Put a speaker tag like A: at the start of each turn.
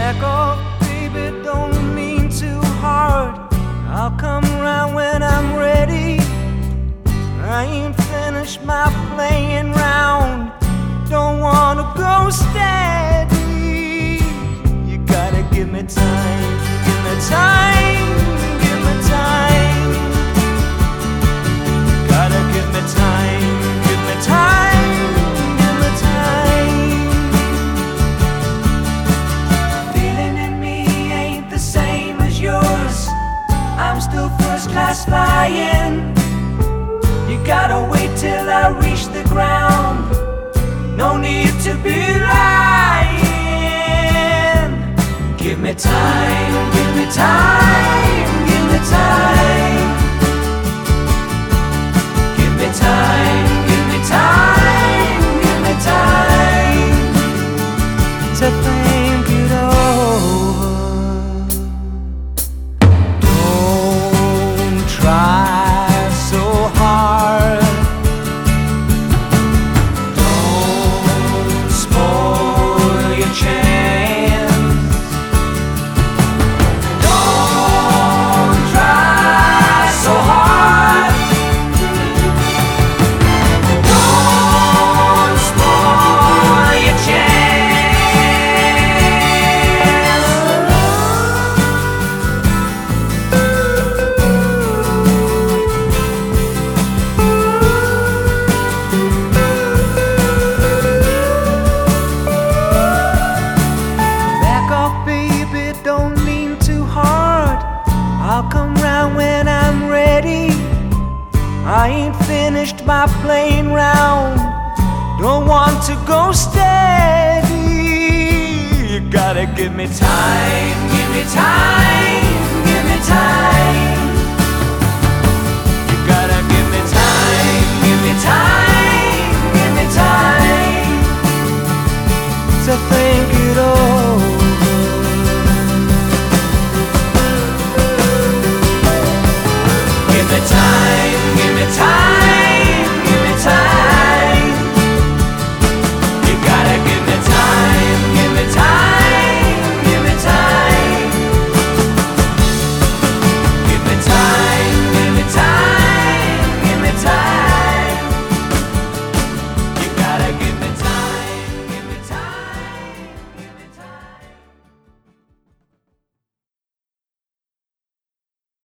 A: Back off, baby, don't mean too hard. I'll come round when I'm ready. I ain't finished my playing round. Don't wanna go steady. You gotta give me time, give me time, give me time. Gotta give me time, give me time, give me time. Feeling in me ain't the same as yours. I'm still first class flying. You gotta wait till I reach the ground. No need to be lying. Give me time, give me time, give me time. Give me time, give me time, give me time to think it over. Don't try so hard. Don't spoil your chance. Don't try so hard. Don't spoil your Back off, baby, don't mean too hard. I'll come round when I'm ready. I ain't finished my playing round. Don't want to go steady. You gotta give me time, give me time, give me time. You gotta give me time, give me time, give me time to think